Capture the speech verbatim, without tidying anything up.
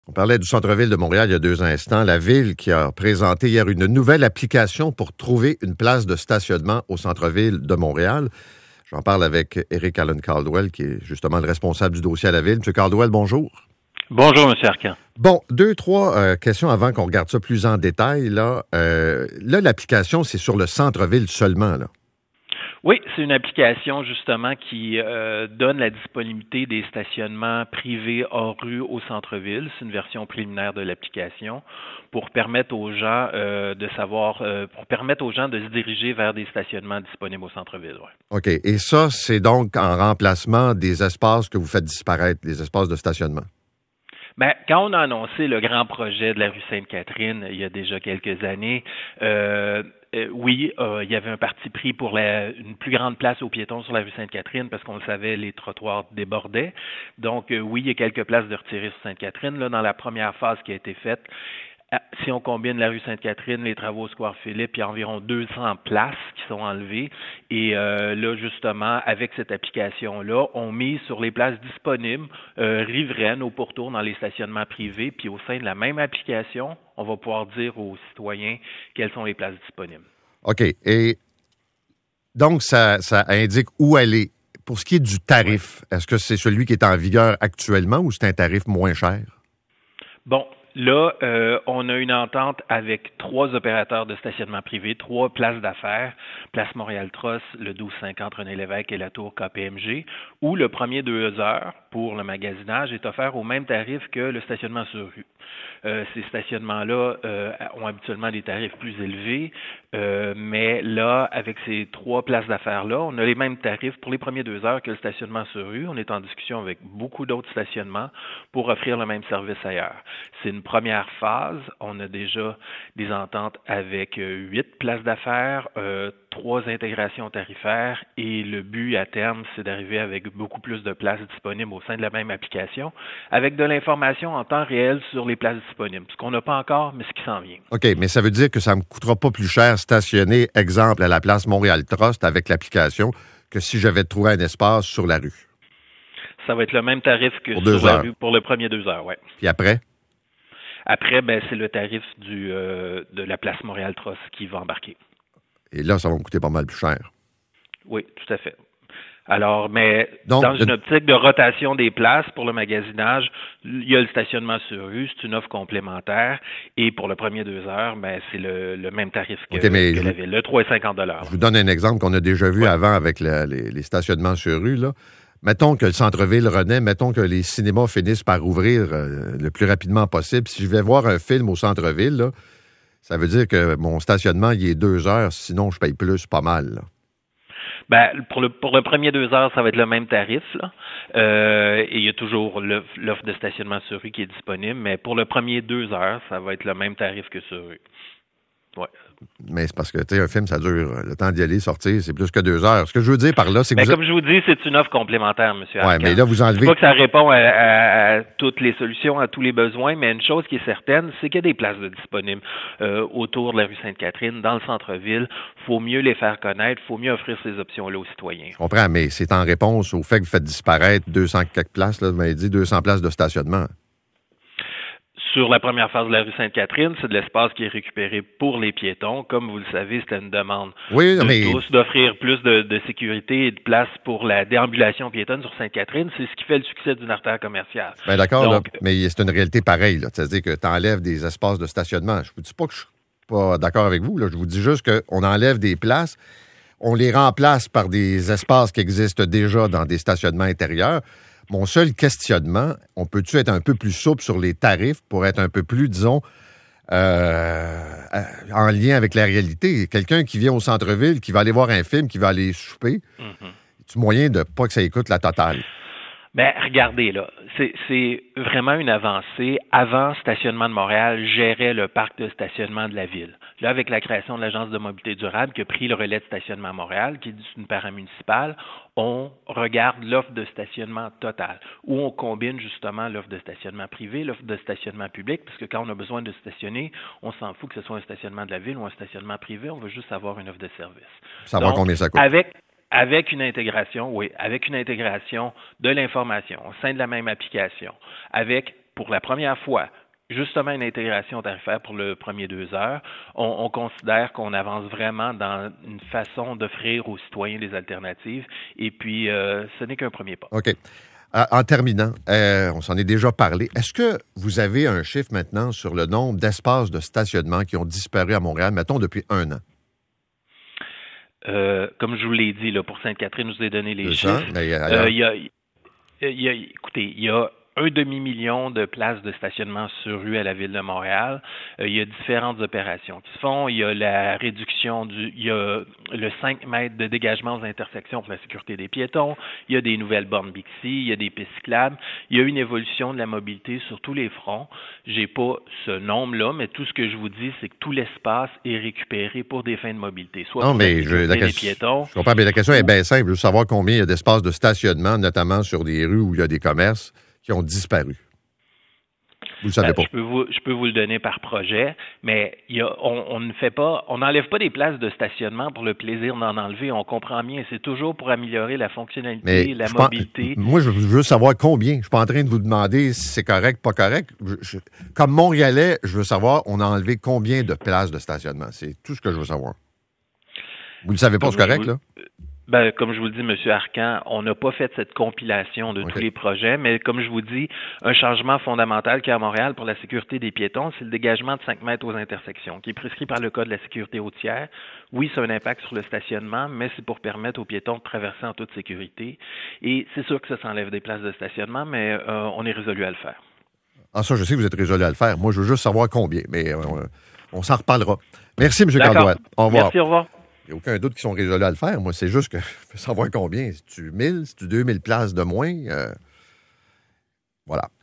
On parlait du centre-ville de Montréal il y a deux instants. La Ville qui a présenté hier une nouvelle application pour trouver une place de stationnement au centre-ville de Montréal. J'en parle avec Éric Allen Caldwell, qui est justement le responsable du dossier à la Ville. Monsieur Caldwell, bonjour. Bonjour, M. Arcan. Bon, deux, trois euh, questions avant qu'on regarde ça plus en détail. Là, euh, là l'application, c'est sur le centre-ville seulement, là. Oui, c'est une application justement qui euh, donne la disponibilité des stationnements privés hors rue au centre-ville. C'est une version préliminaire de l'application pour permettre aux gens euh, de savoir, euh, pour permettre aux gens de se diriger vers des stationnements disponibles au centre-ville. Ouais. OK. Et ça, c'est donc en remplacement des espaces que vous faites disparaître, les espaces de stationnement. Bien, quand on a annoncé le grand projet de la rue Sainte-Catherine il y a déjà quelques années, euh, euh, oui, euh, il y avait un parti pris pour la, une plus grande place aux piétons sur la rue Sainte-Catherine parce qu'on le savait, les trottoirs débordaient. Donc, euh, oui, il y a quelques places de retirées sur Sainte-Catherine. Là, dans la première phase qui a été faite, si on combine la rue Sainte-Catherine, les travaux au Square Philippe, il y a environ deux cents places qui sont enlevées. Et euh, là, justement, avec cette application-là, on mise sur les places disponibles, euh, riveraines, au pourtour, dans les stationnements privés. Puis au sein de la même application, on va pouvoir dire aux citoyens quelles sont les places disponibles. OK. Et donc, ça, ça indique où aller. Pour ce qui est du tarif, est-ce que c'est celui qui est en vigueur actuellement ou c'est un tarif moins cher? Bon. Là, euh, on a une entente avec trois opérateurs de stationnement privé, trois places d'affaires, Place Montréal-Trosse, le douze cinquante René Lévesque et la tour K P M G, où le premier deux heures pour le magasinage est offert au même tarif que le stationnement sur rue. Euh, ces stationnements-là euh, ont habituellement des tarifs plus élevés, euh, mais là, avec ces trois places d'affaires-là, on a les mêmes tarifs pour les premiers deux heures que le stationnement sur rue. On est en discussion avec beaucoup d'autres stationnements pour offrir le même service ailleurs. C'est une première phase. On a déjà des ententes avec euh, huit places d'affaires, euh, trois intégrations tarifaires et le but à terme, c'est d'arriver avec beaucoup plus de places disponibles au sein de la même application, avec de l'information en temps réel sur les places disponibles. Ce qu'on n'a pas encore, mais ce qui s'en vient. OK, mais ça veut dire que ça ne me coûtera pas plus cher stationner, exemple, à la place Montréal-Trust avec l'application que si j'avais trouvé un espace sur la rue. Ça va être le même tarif que pour sur la heures. rue pour le premier deux heures, oui. Puis après? Après, ben, c'est le tarif du, euh, de la place Montréal-Trust qui va embarquer. Et là, ça va me coûter pas mal plus cher. Oui, tout à fait. Alors, mais Donc, dans une de... optique de rotation des places pour le magasinage, il y a le stationnement sur rue, c'est une offre complémentaire. Et pour le premier deux heures, ben, c'est le, le même tarif que, okay, mais que je... la ville, le trois virgule cinquante. Je vous donne un exemple qu'on a déjà vu ouais. avant avec la, les, les stationnements sur rue, là. Mettons que le centre-ville renaît, mettons que les cinémas finissent par ouvrir euh, le plus rapidement possible. Si je vais voir un film au centre-ville, là, ça veut dire que mon stationnement, il est deux heures, sinon je paye plus, pas mal. Là. Ben, pour le pour le premier deux heures, ça va être le même tarif, là. Euh, et il y a toujours le, l'offre de stationnement sur rue qui est disponible, mais pour le premier deux heures, ça va être le même tarif que sur rue. Ouais. Mais c'est parce que, tu sais, un film, ça dure, le temps d'y aller, sortir, c'est plus que deux heures. Ce que je veux dire par là, c'est que ben, vous... Comme je vous dis, c'est une offre complémentaire, M. Arcan. Oui, mais là, vous enlevez... C'est pas que ça répond à, à, à toutes les solutions, à tous les besoins, mais une chose qui est certaine, c'est qu'il y a des places de disponibles euh, autour de la rue Sainte-Catherine, dans le centre-ville. Il faut mieux les faire connaître, il faut mieux offrir ces options-là aux citoyens. Je comprends, mais c'est en réponse au fait que vous faites disparaître deux cents quelques places, là, vous m'avez dit deux cents places de stationnement. Sur la première phase de la rue Sainte-Catherine, c'est de l'espace qui est récupéré pour les piétons. Comme vous le savez, c'était une demande oui, de mais... tous d'offrir plus de, de sécurité et de place pour la déambulation piétonne sur Sainte-Catherine. C'est ce qui fait le succès d'une artère commerciale. Bien d'accord, Donc, là, mais c'est une réalité pareille. Là. C'est-à-dire que tu enlèves des espaces de stationnement. Je ne vous dis pas que je ne suis pas d'accord avec vous. Là. Je vous dis juste qu'on enlève des places, on les remplace par des espaces qui existent déjà dans des stationnements intérieurs. Mon seul questionnement, on peut-tu être un peu plus souple sur les tarifs pour être un peu plus, disons, euh, en lien avec la réalité? Quelqu'un qui vient au centre-ville, qui va aller voir un film, qui va aller souper, mm-hmm. est-ce moyen de pas que ça écoute la totale? Ben, regardez, là, c'est, c'est vraiment une avancée. Avant, Stationnement de Montréal gérait le parc de stationnement de la ville. Là, avec la création de l'Agence de mobilité durable qui a pris le relais de Stationnement à Montréal, qui est une paramunicipale, on regarde l'offre de stationnement totale, où on combine justement l'offre de stationnement privé, l'offre de stationnement public, parce que quand on a besoin de stationner, on s'en fout que ce soit un stationnement de la ville ou un stationnement privé, on veut juste avoir une offre de service. Savoir combien ça coûte. Avec Avec une intégration, oui, avec une intégration de l'information au sein de la même application, avec pour la première fois, justement une intégration tarifaire pour le premier deux heures, on, on considère qu'on avance vraiment dans une façon d'offrir aux citoyens des alternatives. Et puis, euh, ce n'est qu'un premier pas. OK. Euh, en terminant, euh, on s'en est déjà parlé. Est-ce que vous avez un chiffre maintenant sur le nombre d'espaces de stationnement qui ont disparu à Montréal, mettons, depuis un an? Euh, comme je vous l'ai dit, là, pour Sainte-Catherine, je vous ai donné les chiffres. Ça, mais, euh, il y a, il y a, écoutez, il y a un demi-million de places de stationnement sur rue à la Ville de Montréal. Euh, il y a différentes opérations qui se font. Il y a la réduction du... Il y a le cinq mètres de dégagement aux intersections pour la sécurité des piétons. Il y a des nouvelles bornes Bixi. Il y a des pistes cyclables. Il y a une évolution de la mobilité sur tous les fronts. J'ai pas ce nombre-là, mais tout ce que je vous dis, c'est que tout l'espace est récupéré pour des fins de mobilité. Soit non, pour mais la sécurité je, la des question, piétons. Je comprends, mais la question est bien simple. Je veux savoir combien il y a d'espaces de stationnement, notamment sur des rues où il y a des commerces, qui ont disparu. Vous le savez ben, pas. Je peux vous, je peux vous le donner par projet, mais il y a, on, on ne fait pas, on n'enlève pas des places de stationnement pour le plaisir d'en enlever. On comprend bien. C'est toujours pour améliorer la fonctionnalité, mais la je mobilité. Pense, moi, je veux savoir combien. Je suis pas en train de vous demander si c'est correct, pas correct. Je, je, comme Montréalais, je veux savoir, on a enlevé combien de places de stationnement. C'est tout ce que je veux savoir. Vous le savez pas, Comme c'est correct, vous, là? Ben, comme je vous le dis, M. Arcan, on n'a pas fait cette compilation de okay. tous les projets, mais comme je vous dis, un changement fondamental qu'il y a à Montréal pour la sécurité des piétons, c'est le dégagement de cinq mètres aux intersections, qui est prescrit par le Code de la sécurité routière. Oui, ça a un impact sur le stationnement, mais c'est pour permettre aux piétons de traverser en toute sécurité. Et c'est sûr que ça s'enlève des places de stationnement, mais euh, on est résolu à le faire. Ah, ça, je sais que vous êtes résolu à le faire. Moi, je veux juste savoir combien, mais euh, on, on s'en reparlera. Merci, M. Cardoual. Au revoir. Merci, au revoir. Il n'y a aucun doute qu'ils sont résolus à le faire. Moi, c'est juste que je veux savoir combien. Si tu mille, si tu deux mille places de moins, euh, voilà.